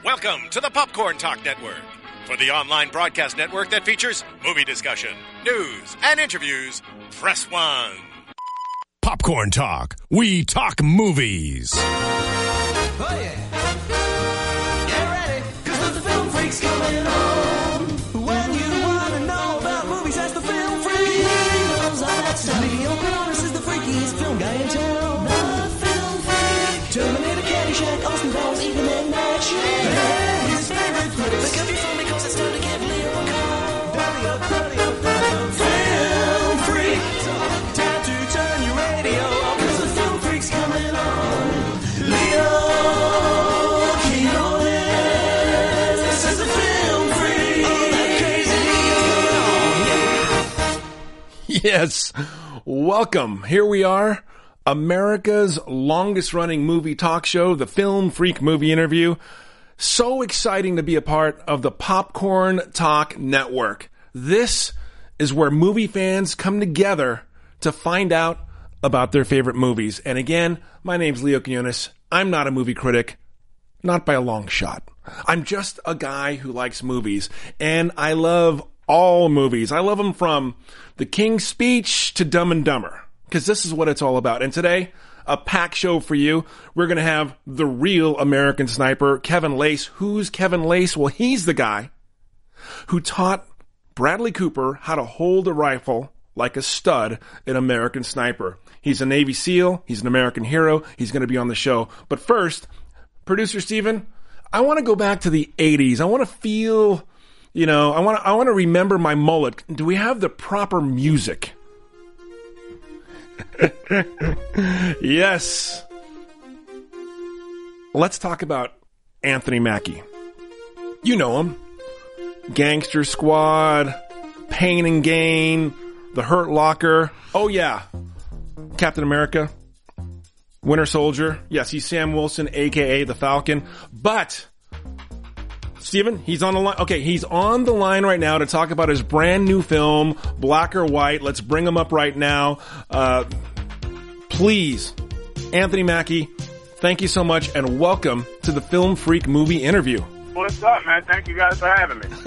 Welcome to the Popcorn Talk Network, for the online broadcast network that features movie discussion, news, and interviews. Press 1. Popcorn Talk. We talk movies. Oh yeah. Get ready, cause the film freak's coming on. When you wanna know about movies, that's the film freak. He knows all that stuff. Leo Cronus is the freakiest film guy in town. The film freak. Terminator, Caddyshack, Austin Powers, even in action. And his favorite flicks. Pick up your phone because it's time to give Leo a call. Dirty up, film freak. Time to turn your radio on, cause the film freak's coming on. Leo Quinones, this is the film freak. Oh, that crazy Leo. Yes. Welcome. Here we are, America's longest running movie talk show, the Film Freak Movie Interview. So exciting to be a part of the Popcorn Talk Network. This is where movie fans come together to find out about their favorite movies. And again, my name's Leo Quinones. I'm not a movie critic, not by a long shot. I'm just a guy who likes movies, and I love all movies. I love them from The King's Speech to Dumb and Dumber, because this is what it's all about. And today, a packed show for you. We're going to have the real American Sniper, Kevin Lace. Who's Kevin Lace? Well, he's the guy who taught Bradley Cooper how to hold a rifle like a stud in American Sniper. He's a Navy SEAL. He's an American hero. He's going to be on the show. But first, producer Steven, I want to go back to the 80s. I want to feel, I want to remember my mullet. Do we have the proper music? Yes. Let's talk about Anthony Mackie. You know him. Gangster Squad, Pain and Gain, The Hurt Locker. Oh yeah. Captain America, Winter Soldier. Yes, he's Sam Wilson, aka the Falcon. But Steven, he's on the line. Okay, he's on the line right now to talk about his brand new film, Black or White. Let's bring him up right now. Please, Anthony Mackie, thank you so much, and welcome to the Film Freak Movie Interview. What's up, man? Thank you guys for having me.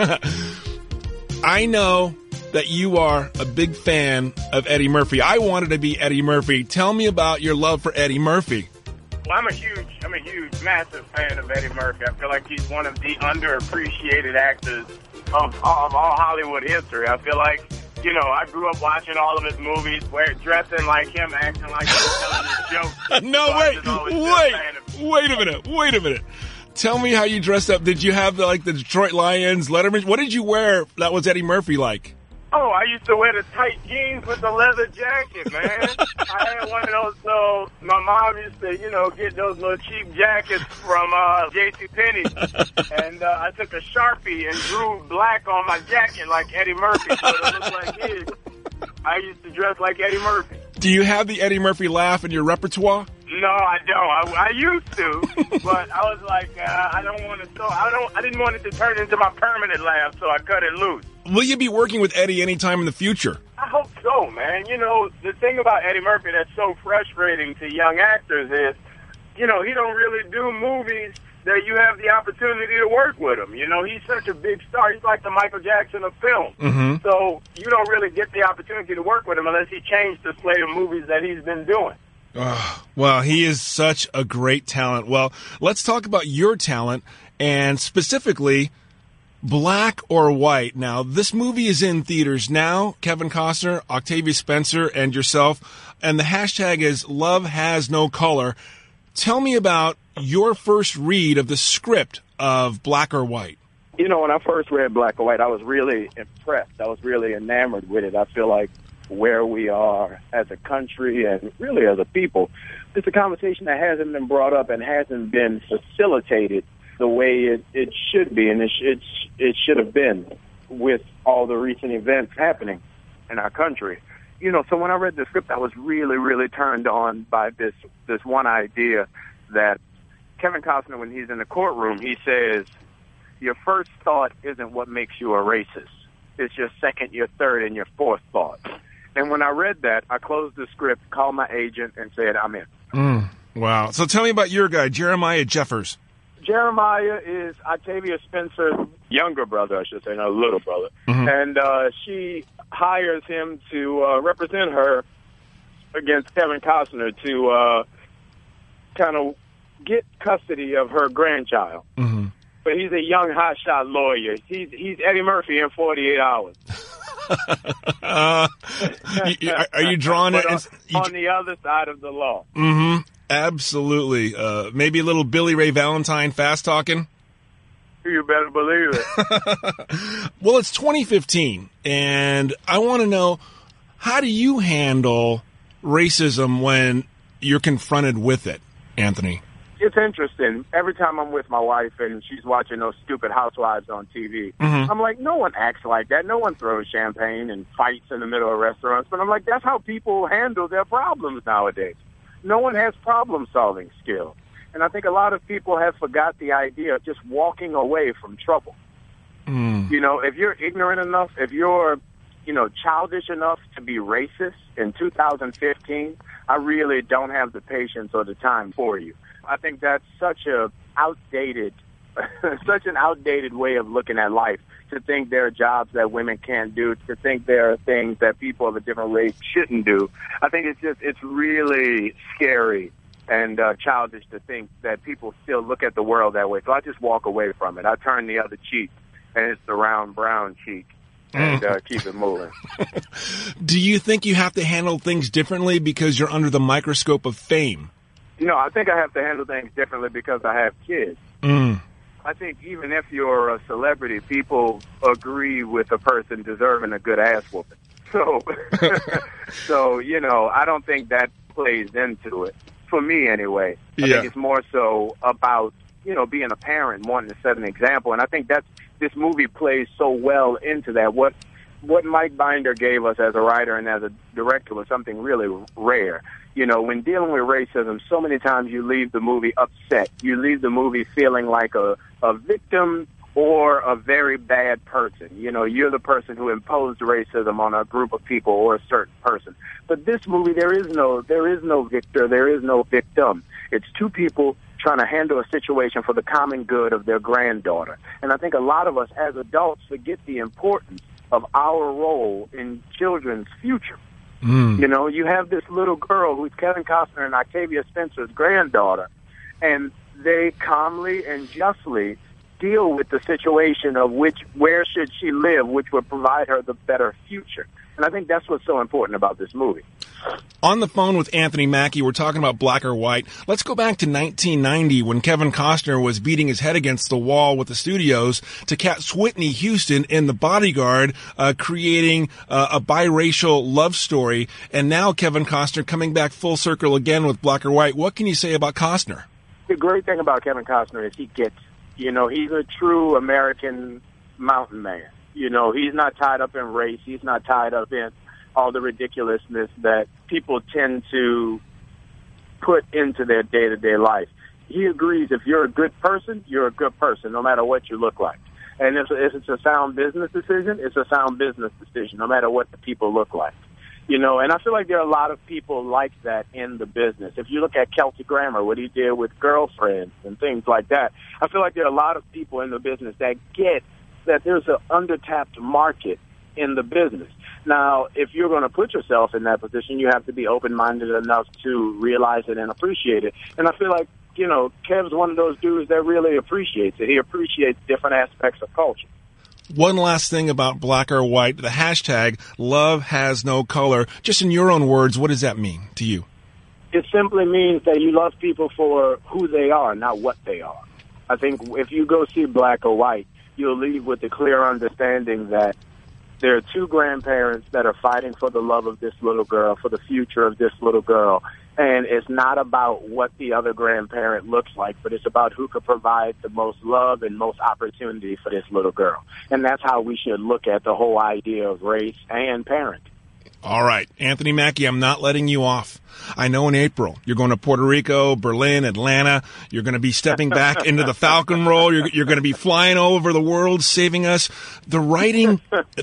I know that you are a big fan of Eddie Murphy. I wanted to be Eddie Murphy. Tell me about your love for Eddie Murphy. Well, I'm a huge, massive fan of Eddie Murphy. I feel like he's one of the underappreciated actors of all Hollywood history. I feel like, I grew up watching all of his movies, dressing like him, acting like him, telling his jokes. No, wait a minute. Tell me how you dressed up. Did you have the Detroit Lions, Letterman? What did you wear that was Eddie Murphy like? Oh, I used to wear the tight jeans with the leather jacket, man. I had one of those, so my mom used to, get those little cheap jackets from JCPenney. And I took a Sharpie and drew black on my jacket like Eddie Murphy, so it looked like his. I used to dress like Eddie Murphy. Do you have the Eddie Murphy laugh in your repertoire? No, I don't. I used to, but I was like, I didn't want it to turn into my permanent laugh, so I cut it loose. Will you be working with Eddie anytime in the future? I hope so, man. The thing about Eddie Murphy that's so frustrating to young actors is, he don't really do movies that you have the opportunity to work with him. He's such a big star. He's like the Michael Jackson of film. Mm-hmm. So you don't really get the opportunity to work with him unless he changed the slate of movies that he's been doing. Oh, well, he is such a great talent. Well, let's talk about your talent, and specifically Black or White. Now, this movie is in theaters now. Kevin Costner, Octavia Spencer, and yourself. And the hashtag is Love Has No Color. Tell me about your first read of the script of Black or White. When I first read Black or White, I was really impressed. I was really enamored with it. I feel like where we are as a country and really as a people, it's a conversation that hasn't been brought up and hasn't been facilitated the way it should be, and it should have been with all the recent events happening in our country. So when I read the script, I was really, really turned on by this one idea that Kevin Costner, when he's in the courtroom, he says, your first thought isn't what makes you a racist. It's your second, your third, and your fourth thought. And when I read that, I closed the script, called my agent, and said, I'm in. Wow. So tell me about your guy, Jeremiah Jeffers. Jeremiah is Octavia Spencer's younger brother, I should say, not little brother. And she hires him to represent her against Kevin Costner to kind of get custody of her grandchild. But he's a young hotshot lawyer. He's Eddie Murphy in 48 hours. Are you drawing it? On the other side of the law. Absolutely. Maybe a little Billy Ray Valentine fast talking. You better believe it. Well, it's 2015, and I want to know, how do you handle racism when you're confronted with it, Anthony? It's interesting. Every time I'm with my wife and she's watching those stupid housewives on TV, I'm like, no one acts like that. No one throws champagne and fights in the middle of restaurants. But I'm like, that's how people handle their problems nowadays. No one has problem-solving skills. And I think a lot of people have forgot the idea of just walking away from trouble. You know, if you're ignorant enough, if you're, childish enough to be racist in 2015, I really don't have the patience or the time for you. I think that's such an outdated way of looking at life, to think there are jobs that women can't do, to think there are things that people of a different race shouldn't do. I think it's really scary and childish to think that people still look at the world that way. So I just walk away from it. I turn the other cheek, and it's the round brown cheek, and keep it moving. Do you think you have to handle things differently because you're under the microscope of fame? No, I think I have to handle things differently because I have kids. I think even if you're a celebrity, people agree with a person deserving a good ass whooping. So, I don't think that plays into it. For me, anyway. I think it's more so about, being a parent, wanting to set an example. And I think this movie plays so well into that. What Mike Binder gave us as a writer and as a director was something really rare. When dealing with racism, so many times you leave the movie upset. You leave the movie feeling like a victim or a very bad person. You're the person who imposed racism on a group of people or a certain person. But this movie, there is no victor, there is no victim. It's two people trying to handle a situation for the common good of their granddaughter. And I think a lot of us as adults forget the importance of our role in children's future. You have this little girl who's Kevin Costner and Octavia Spencer's granddaughter, and they calmly and justly deal with the situation of where should she live, which would provide her the better future. And I think that's what's so important about this movie. On the phone with Anthony Mackie, we're talking about Black or White. Let's go back to 1990 when Kevin Costner was beating his head against the wall with the studios to catch Whitney Houston in The Bodyguard, creating a biracial love story. And now Kevin Costner coming back full circle again with Black or White. What can you say about Costner? The great thing about Kevin Costner is he gets, he's a true American mountain man. He's not tied up in race. He's not tied up in all the ridiculousness that people tend to put into their day-to-day life. He agrees if you're a good person, you're a good person, no matter what you look like. And if it's a sound business decision, it's a sound business decision, no matter what the people look like. And I feel like there are a lot of people like that in the business. If you look at Kelsey Grammer, what he did with Girlfriends and things like that, I feel like there are a lot of people in the business that get that there's an undertapped market in the business. Now, if you're going to put yourself in that position, you have to be open-minded enough to realize it and appreciate it. And I feel like, Kev's one of those dudes that really appreciates it. He appreciates different aspects of culture. One last thing about Black or White, the hashtag love has no color. Just in your own words, what does that mean to you? It simply means that you love people for who they are, not what they are. I think if you go see Black or White, you'll leave with the clear understanding that there are two grandparents that are fighting for the love of this little girl, for the future of this little girl. And it's not about what the other grandparent looks like, but it's about who could provide the most love and most opportunity for this little girl. And that's how we should look at the whole idea of race and parenting. All right. Anthony Mackie, I'm not letting you off. I know in April you're going to Puerto Rico, Berlin, Atlanta. You're going to be stepping back into the Falcon role. You're going to be flying over the world, saving us. The writing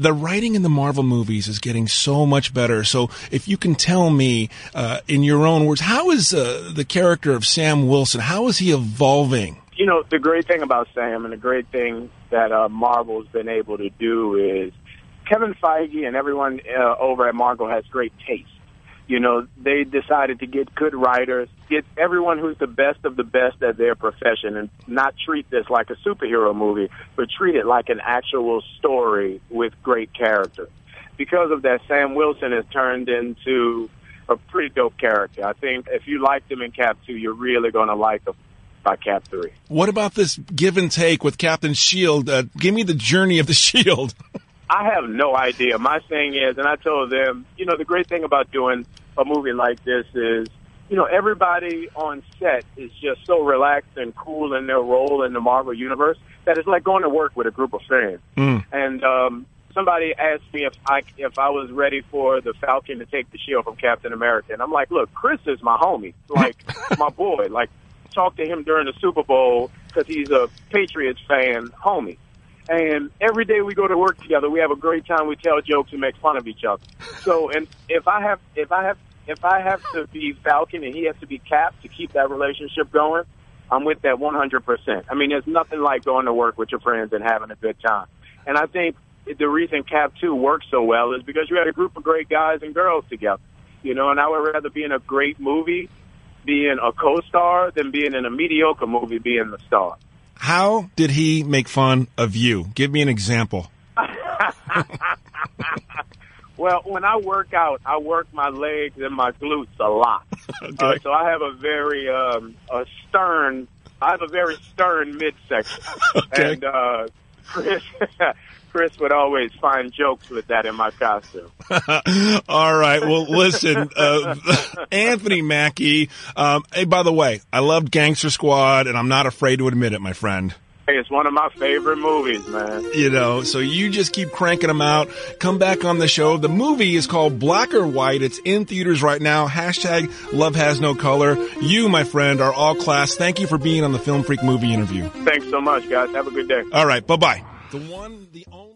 in the Marvel movies is getting so much better. So if you can tell me, in your own words, how is the character of Sam Wilson, how is he evolving you know, the great thing about Sam and the great thing that Marvel's been able to do is Kevin Feige and everyone over at Marvel has great taste. You know, they decided to get good writers, get everyone who's the best of the best at their profession, and not treat this like a superhero movie, but treat it like an actual story with great character. Because of that, Sam Wilson has turned into a pretty dope character. I think if you liked him in Cap 2, you're really going to like him by Cap 3. What about this give and take with Captain Shield? Give me the journey of the Shield. I have no idea. My thing is, and I told them, you know, the great thing about doing a movie like this is, you know, everybody on set is just so relaxed and cool in their role in the Marvel Universe that it's like going to work with a group of friends. And somebody asked me if I was ready for the Falcon to take the shield from Captain America. And I'm like, look, Chris is my homie, like my boy. Like, talk to him during the Super Bowl because he's a Patriots fan, homie. And every day we go to work together, we have a great time. We tell jokes and make fun of each other. So, and if I have to be Falcon and he has to be Cap to keep that relationship going, I'm with that 100%. I mean, there's nothing like going to work with your friends and having a good time. And I think the reason Cap 2 works so well is because you had a group of great guys and girls together. You know, and I would rather be in a great movie being a co-star than being in a mediocre movie being the star. How did he make fun of you? Give me an example. Well, when I work out, I work my legs and my glutes a lot. Okay. So I have a very stern midsection. Okay. And Chris would always find jokes with that in my costume. All right. Well, listen, Anthony Mackie. Hey, by the way, I loved Gangster Squad, and I'm not afraid to admit it, my friend. Hey, it's one of my favorite movies, man. You know, so you just keep cranking them out. Come back on the show. The movie is called Black or White. It's in theaters right now. Hashtag Love Has No Color. You, my friend, are all class. Thank you for being on the Film Freak movie interview. Thanks so much, guys. Have a good day. All right. Bye-bye. The only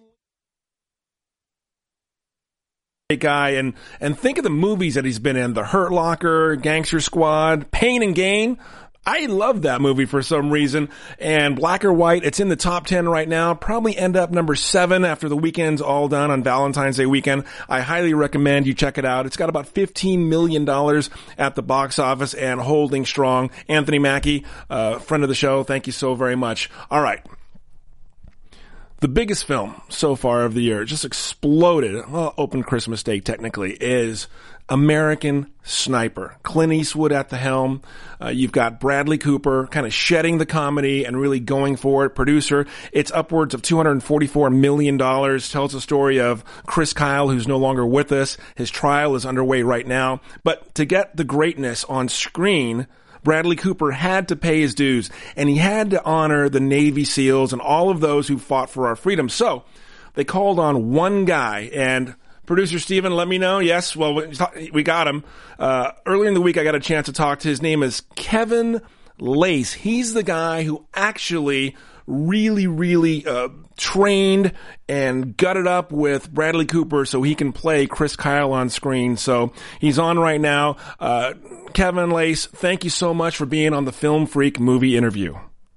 guy, and think of the movies that he's been in. The Hurt Locker, Gangster Squad, Pain and Gain. I love that movie for some reason. And Black or White, it's in the top 10 right now. Probably end up number 7 after the weekend's all done on Valentine's Day weekend. I highly recommend you check it out. It's got about $15 million at the box office and holding strong. Anthony Mackie, friend of the show, thank you so very much. All right. The biggest film so far of the year, just exploded, well, open Christmas Day technically, is American Sniper. Clint Eastwood at the helm. You've got Bradley Cooper kind of shedding the comedy and really going for it. Producer, it's upwards of $244 million. Tells the story of Chris Kyle, who's no longer with us. His trial is underway right now. But to get the greatness on screen, Bradley Cooper had to pay his dues, and he had to honor the Navy SEALs and all of those who fought for our freedom. So they called on one guy, and producer Steven, let me know. Yes, well, we got him. Earlier in the week, I got a chance to talk to. His name is Kevin Lace. He's the guy who actually really trained and gutted up with Bradley Cooper so he can play Chris Kyle on screen. So he's on right now. Kevin Lace, thank you so much for being on the Film Freak movie interview.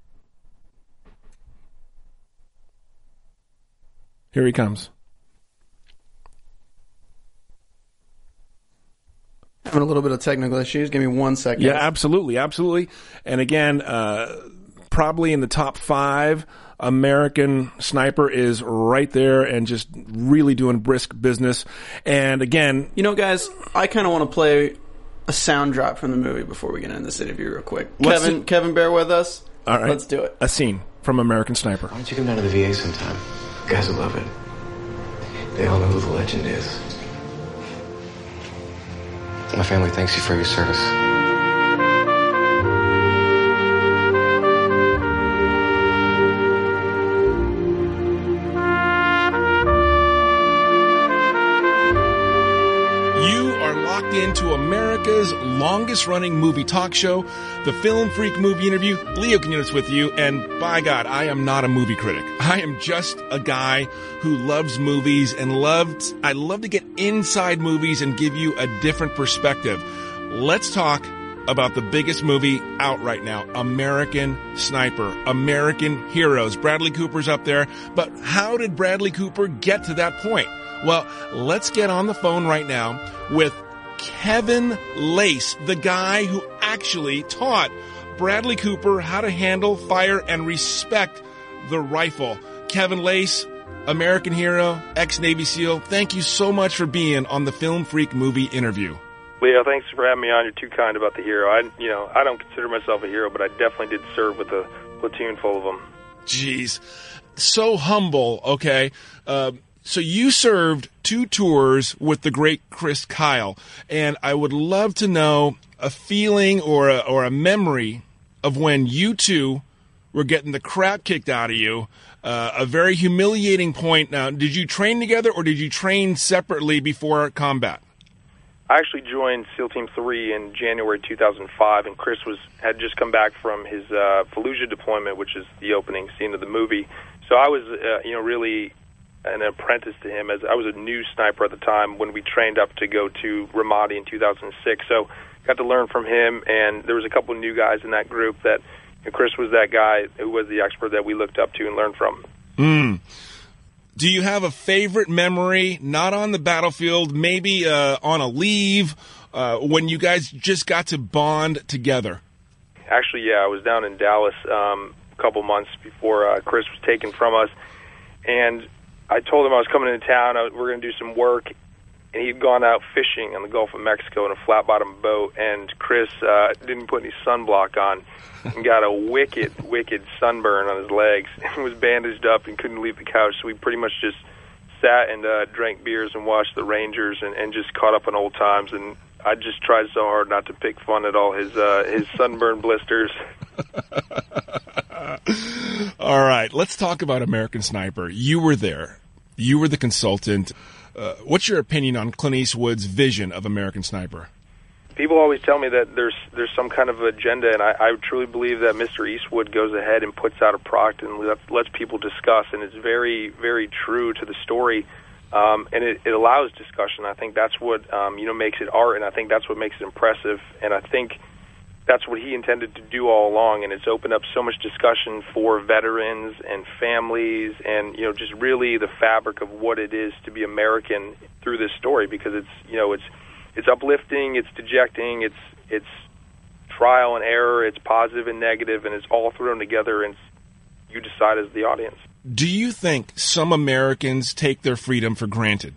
Here he comes. Having a little bit of technical issues. Give me 1 second. Yeah, absolutely. And again, probably in the top 5, American Sniper is right there and just really doing brisk business. And again, you know, guys, I kind of want to play a sound drop from the movie before we get into this interview real quick. Kevin, bear with us. All right. Let's do it. A scene from American Sniper. Why don't you come down to the VA sometime? Guys will love it. They all know who the legend is. My family thanks you for your service. Into America's longest running movie talk show, the Film Freak movie interview. Leo Quinones with you, and by God, I am not a movie critic. I am just a guy who loves movies and I love to get inside movies and give you a different perspective. Let's talk about the biggest movie out right now, American Sniper, American Heroes. Bradley Cooper's up there, but how did Bradley Cooper get to that point? Well, let's get on the phone right now with Kevin Lace, the guy who actually taught Bradley Cooper how to handle, fire, and respect the rifle. Kevin Lace, American hero, ex-Navy SEAL, thank you so much for being on the Film Freak movie interview. Leo, thanks for having me on. You're too kind about the hero. I don't consider myself a hero, but I definitely did serve with a platoon full of them. Jeez. So humble, okay? So you served 2 tours with the great Chris Kyle, and I would love to know a feeling or a memory of when you two were getting the crap kicked out of you, a very humiliating point. Now, did you train together or did you train separately before combat? I actually joined SEAL Team 3 in January 2005, and Chris had just come back from his Fallujah deployment, which is the opening scene of the movie. So I was, really an apprentice to him, as I was a new sniper at the time when we trained up to go to Ramadi in 2006. So got to learn from him, and there was a couple of new guys in that group that Chris was that guy who was the expert that we looked up to and learned from. Do you have a favorite memory, not on the battlefield, maybe on a leave, when you guys just got to bond together? Actually, yeah, I was down in Dallas a couple months before Chris was taken from us, and I told him I was coming into town, we're going to do some work, and he'd gone out fishing on the Gulf of Mexico in a flat-bottom boat, and Chris didn't put any sunblock on and got a wicked sunburn on his legs and was bandaged up and couldn't leave the couch, so we pretty much just sat and drank beers and watched the Rangers and just caught up on old times, and I just tried so hard not to pick fun at all his sunburn blisters. All right, let's talk about American Sniper. You were there. You were the consultant. What's your opinion on Clint Eastwood's vision of American Sniper? People always tell me that there's some kind of agenda, and I truly believe that Mr. Eastwood goes ahead and puts out a product and lets people discuss, and it's very, very true to the story, and it allows discussion. I think that's what makes it art, and I think that's what makes it impressive, and I think that's what he intended to do all along, and it's opened up so much discussion for veterans and families and, just really the fabric of what it is to be American through this story, because it's uplifting, it's dejecting, it's trial and error, it's positive and negative, and it's all thrown together, and you decide as the audience. Do you think some Americans take their freedom for granted?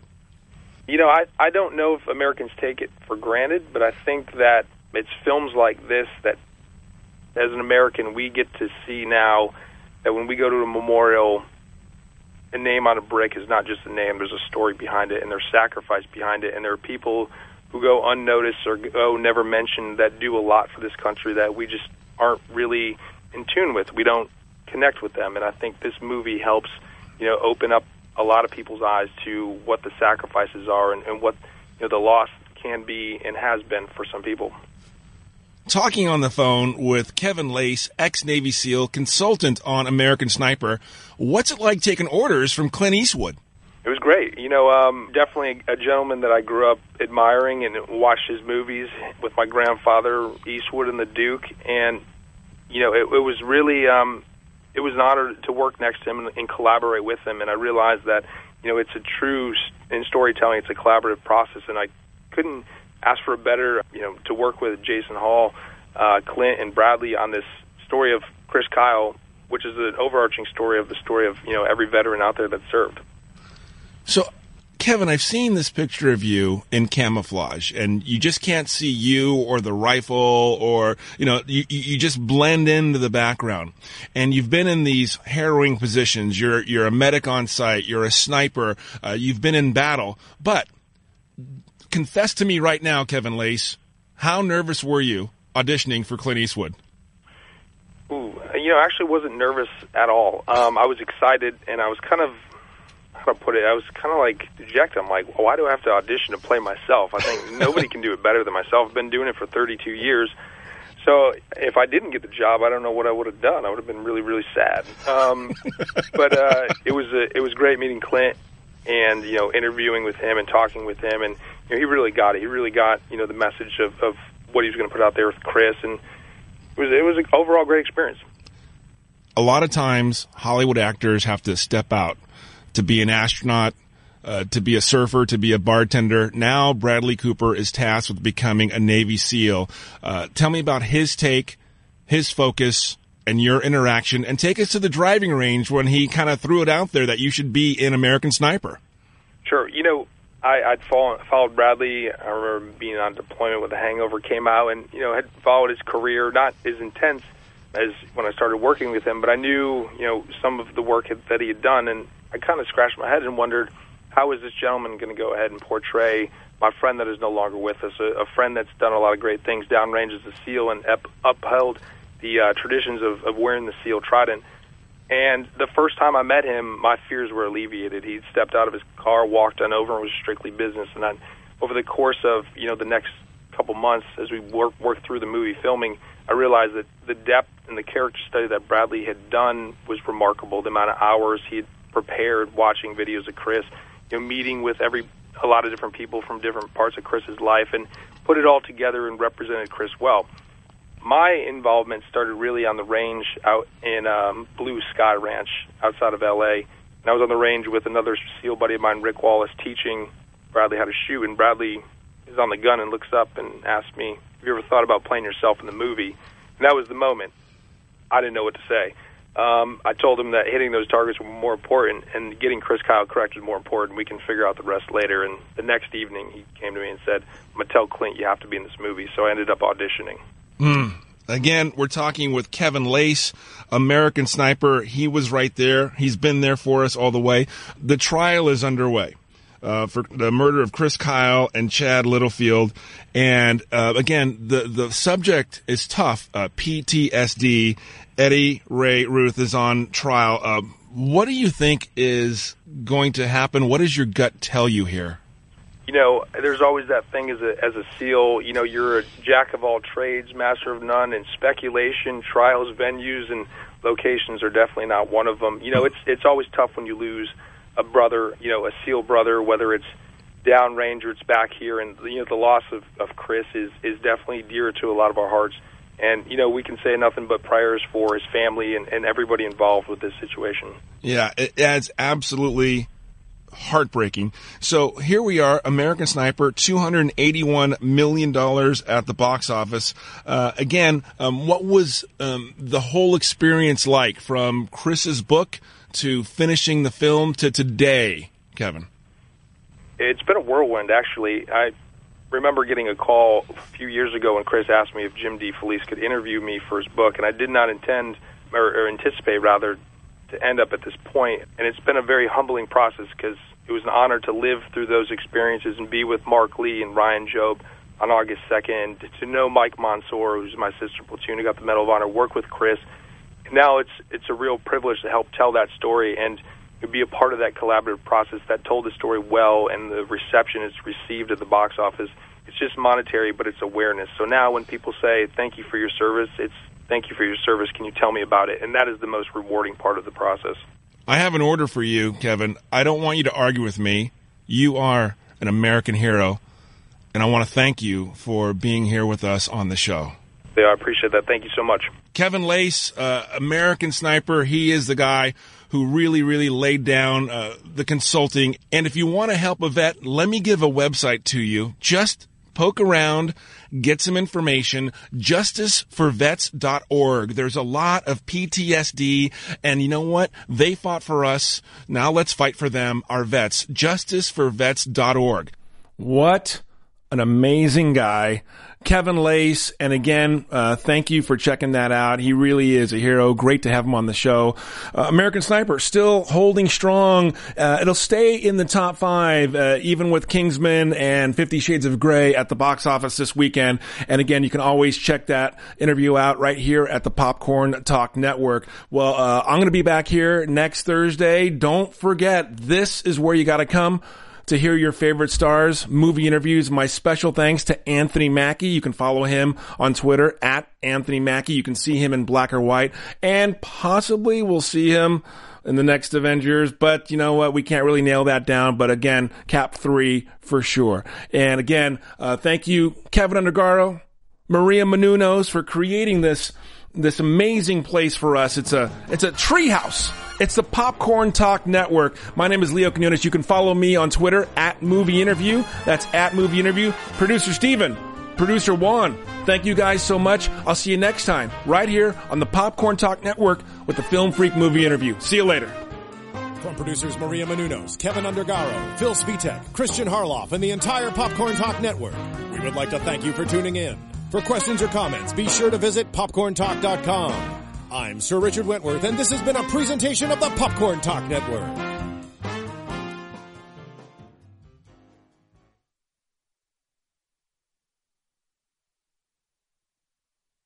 I don't know if Americans take it for granted, but I think that it's films like this that, as an American, we get to see now that when we go to a memorial, a name on a brick is not just a name. There's a story behind it, and there's sacrifice behind it, and there are people who go unnoticed or go never mentioned that do a lot for this country that we just aren't really in tune with. We don't connect with them, and I think this movie helps, open up a lot of people's eyes to what the sacrifices are and what the loss can be and has been for some people. Talking on the phone with Kevin Lace, ex-Navy SEAL, consultant on American Sniper. What's it like taking orders from Clint Eastwood? It was great. Definitely a gentleman that I grew up admiring and watched his movies with my grandfather, Eastwood and the Duke. And, it was really, it was an honor to work next to him and collaborate with him. And I realized that, it's a true, in storytelling, it's a collaborative process. And I couldn't ask for a better, to work with Jason Hall, Clint, and Bradley on this story of Chris Kyle, which is an overarching story of every veteran out there that served. So, Kevin, I've seen this picture of you in camouflage, and you just can't see you or the rifle, or, you just blend into the background. And you've been in these harrowing positions. You're a medic on site. You're a sniper. You've been in battle. But confess to me right now, Kevin Lace, how nervous were you auditioning for Clint Eastwood? I actually wasn't nervous at all. I was excited, and I was kind of, how to put it, I was kind of like dejected. I'm like, why do I have to audition to play myself? I think nobody can do it better than myself. I've been doing it for 32 years. So if I didn't get the job, I don't know what I would have done. I would have been really, really sad. But it was great meeting Clint and, interviewing with him and talking with him. And he really got it. He really got, the message of what he was going to put out there with Chris, and it was an overall great experience. A lot of times, Hollywood actors have to step out to be an astronaut, to be a surfer, to be a bartender. Now Bradley Cooper is tasked with becoming a Navy SEAL. Tell me about his take, his focus, and your interaction, and take us to the driving range when he kind of threw it out there that you should be in American Sniper. Sure. I'd followed Bradley. I remember being on deployment when The Hangover came out, and, had followed his career, not as intense as when I started working with him, but I knew, some of the work that he had done, and I kind of scratched my head and wondered, how is this gentleman going to go ahead and portray my friend that is no longer with us, a friend that's done a lot of great things downrange as a SEAL and upheld the traditions of wearing the SEAL trident. And the first time I met him, my fears were alleviated. He stepped out of his car, walked on over, and was strictly business. And then over the course of the next couple months, as we worked through the movie filming, I realized that the depth and the character study that Bradley had done was remarkable. The amount of hours he had prepared watching videos of Chris, meeting with a lot of different people from different parts of Chris's life, and put it all together and represented Chris well. My involvement started really on the range out in Blue Sky Ranch outside of L.A., and I was on the range with another SEAL buddy of mine, Rick Wallace, teaching Bradley how to shoot, and Bradley is on the gun and looks up and asks me, have you ever thought about playing yourself in the movie? And that was the moment. I didn't know what to say. I told him that hitting those targets were more important, and getting Chris Kyle correct was more important. We can figure out the rest later. And the next evening, he came to me and said, I'm going to tell Clint you have to be in this movie. So I ended up auditioning. Again, we're talking with Kevin Lace, American Sniper. He was right there. He's been there for us all the way. The trial is underway for the murder of Chris Kyle and Chad Littlefield. And again, the subject is tough. PTSD. Eddie Ray Ruth is on trial. What do you think is going to happen? What does your gut tell you here? There's always that thing as a SEAL, you're a jack of all trades, master of none, and speculation, trials, venues, and locations are definitely not one of them. It's always tough when you lose a brother, a SEAL brother, whether it's downrange or it's back here, and the loss of Chris is definitely dear to a lot of our hearts. And, we can say nothing but prayers for his family and everybody involved with this situation. Yeah, it's absolutely heartbreaking. So here we are, American Sniper, $281 million at the box office. Again, what was the whole experience like from Chris's book to finishing the film to today, Kevin? It's been a whirlwind, actually. I remember getting a call a few years ago when Chris asked me if Jim D. Felice could interview me for his book, and I did not anticipate to end up at this point. And it's been a very humbling process because it was an honor to live through those experiences and be with Mark Lee and Ryan Jobe on August 2nd, to know Mike Mansour, who's my sister platoon, who got the Medal of Honor, work with Chris. And now it's a real privilege to help tell that story and to be a part of that collaborative process that told the story well, and the reception it's received at the box office. It's just monetary, but it's awareness. So now when people say, thank you for your service, it's thank you for your service, can you tell me about it? And that is the most rewarding part of the process. I have an order for you, Kevin. I don't want you to argue with me. You are an American hero, and I want to thank you for being here with us on the show. Yeah, I appreciate that. Thank you so much. Kevin Lace, American Sniper, he is the guy who really, really laid down the consulting. And if you want to help a vet, let me give a website to you. Just poke around, get some information, justiceforvets.org. There's a lot of PTSD, and you know what? They fought for us. Now let's fight for them, our vets. Justiceforvets.org. What an amazing guy. Kevin Lace, and again, thank you for checking that out. He really is a hero. Great to have him on the show. American Sniper, still holding strong. It'll stay in the top 5, even with Kingsman and 50 Shades of Grey at the box office this weekend. And again, you can always check that interview out right here at the Popcorn Talk Network. Well, I'm going to be back here next Thursday. Don't forget, this is where you got to come to hear your favorite stars, movie interviews. My special thanks to Anthony Mackie. You can follow him on Twitter at Anthony Mackie. You can see him in black or white, and possibly we'll see him in the next Avengers, but you know what? We can't really nail that down. But again, Cap 3 for sure. And again, thank you, Kevin Undergaro, Maria Menounos for creating this amazing place for us. It's a treehouse. It's the Popcorn Talk Network. My name is Leo Quinones. You can follow me on Twitter at Movie Interview. That's at Movie Interview. Producer Steven, producer Juan. Thank you guys so much. I'll see you next time right here on the Popcorn Talk Network with the Film Freak Movie Interview. See you later. From producers Maria Menounos, Kevin Undergaro, Phil Svitek, Christian Harloff, and the entire Popcorn Talk Network, we would like to thank you for tuning in. For questions or comments, be sure to visit popcorntalk.com. I'm Sir Richard Wentworth, and this has been a presentation of the Popcorn Talk Network.